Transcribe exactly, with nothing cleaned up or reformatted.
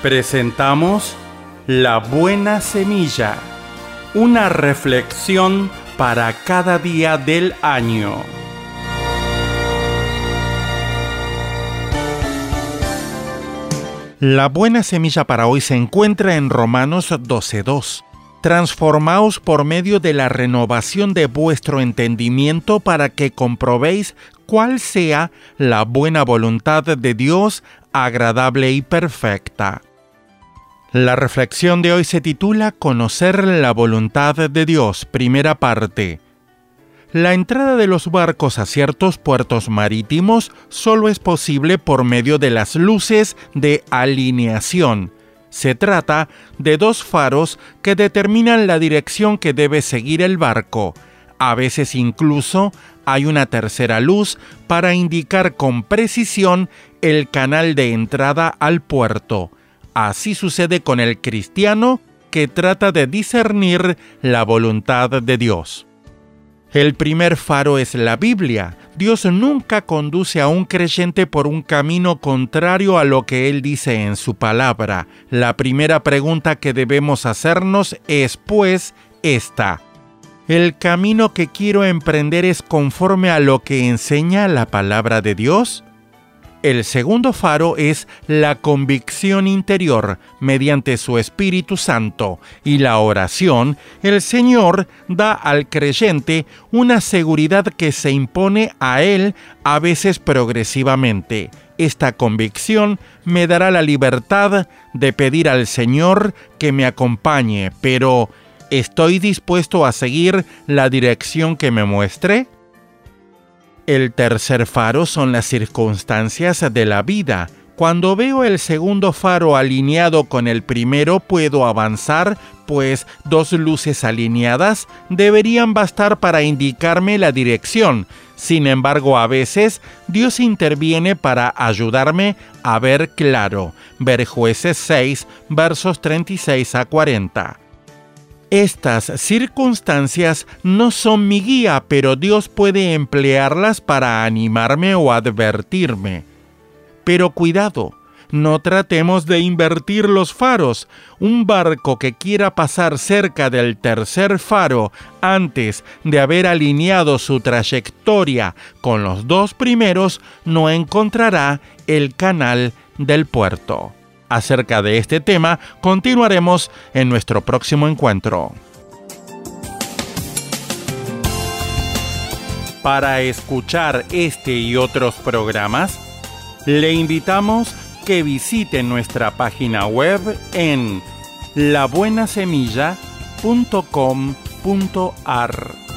Presentamos La Buena Semilla, una reflexión para cada día del año. La buena semilla para hoy se encuentra en Romanos doce dos. Transformaos por medio de la renovación de vuestro entendimiento para que comprobéis cuál sea la buena voluntad de Dios, agradable y perfecta. La reflexión de hoy se titula Conocer la voluntad de Dios, primera parte. La entrada de los barcos a ciertos puertos marítimos solo es posible por medio de las luces de alineación. Se trata de dos faros que determinan la dirección que debe seguir el barco. A veces incluso hay una tercera luz para indicar con precisión el canal de entrada al puerto. Así sucede con el cristiano que trata de discernir la voluntad de Dios. El primer faro es la Biblia. Dios nunca conduce a un creyente por un camino contrario a lo que Él dice en su palabra. La primera pregunta que debemos hacernos es, pues, esta: ¿el camino que quiero emprender es conforme a lo que enseña la palabra de Dios? El segundo faro es la convicción interior mediante su Espíritu Santo y la oración. El Señor da al creyente una seguridad que se impone a él a veces progresivamente. Esta convicción me dará la libertad de pedir al Señor que me acompañe, pero ¿estoy dispuesto a seguir la dirección que me muestre? El tercer faro son las circunstancias de la vida. Cuando veo el segundo faro alineado con el primero, puedo avanzar, pues dos luces alineadas deberían bastar para indicarme la dirección. Sin embargo, a veces Dios interviene para ayudarme a ver claro. Ver Jueces seis, versos treinta y seis a cuarenta. Estas circunstancias no son mi guía, pero Dios puede emplearlas para animarme o advertirme. Pero cuidado, no tratemos de invertir los faros. Un barco que quiera pasar cerca del tercer faro antes de haber alineado su trayectoria con los dos primeros no encontrará el canal del puerto. Acerca de este tema, continuaremos en nuestro próximo encuentro. Para escuchar este y otros programas, le invitamos que visite nuestra página web en la buena semilla punto com punto a r.